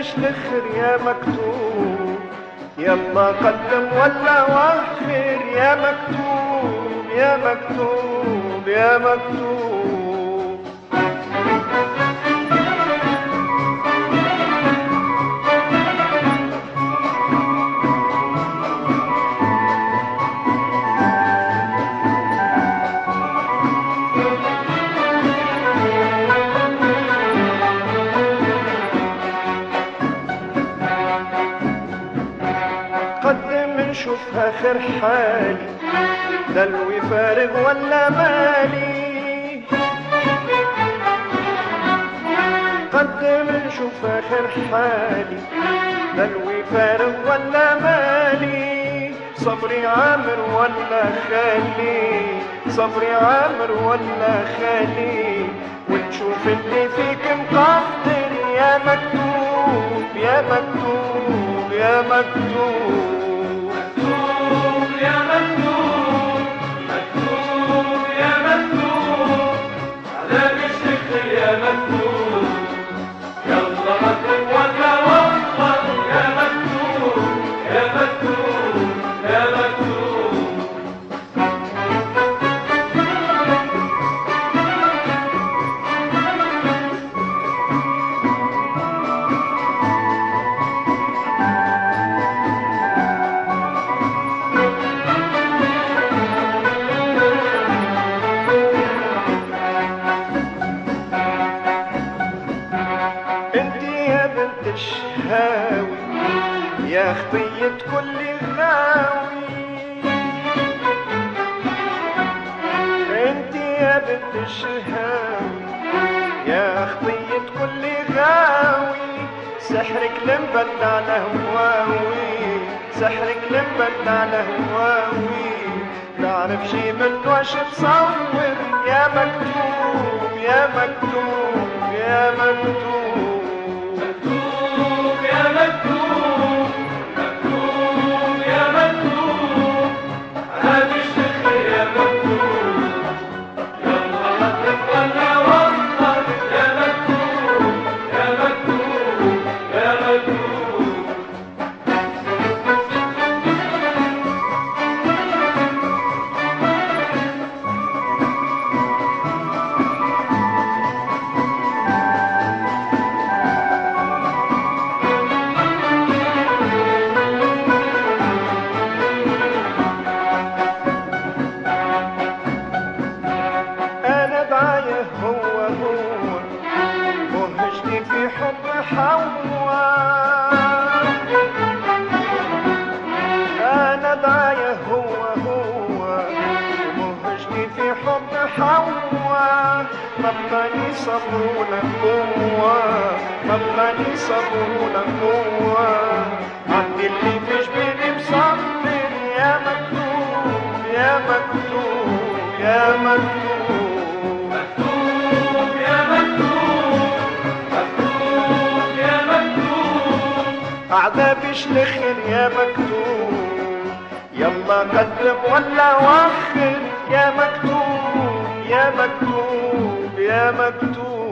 بيشلخر يا مكتوب، يلا قدم ولا وخر يا مكتوب يا مكتوب يا مكتوب. قدم نشوفها خير حالي، دلوي فارغ ولا مالي. قدم نشوفها خير حالي، دلوي فارغ ولا مالي. صبري عامر ولا خالي، صبري عامر ولا خالي. ونشوف اللي فيك مقدر يا مكتوب يا مكتوب يا مكتوب. مكتوب يا مكتوب، مكتوب يا مكتوب، على بشكل يا مكتوب. يلا قدم ولا وخر يا مكتوب يا مكتوب يا مكتوب. الشهاوي يا خطية كل غاوي، انت يا بنت الشهاوي يا خطية كل غاوي. سحرك لمبد على هواوي، سحرك لمبد على هواوي. تعرف شي منه واش بصور يا مكتوب يا مكتوب يا مكتوب. مكتوب يا مكتوب، مكتوب يا مكتوب، على بشكل يا مكتوب. يلا قدم ولا وخر يا مكتوب يا مكتوب يا مكتوب. مهجتي في حب حوا، أنا داعية هو مهجتي في حب حوا. مبقاني صبر ولا قوة، مبقاني صبر ولا قوة. عندي اللي في جبيني مصبر يا مكتوب يا مكتوب يا مكتوب. أعدى بيشلخر يا مكتوب، يلا قدم ولا وخر يا مكتوب يا مكتوب يا مكتوب.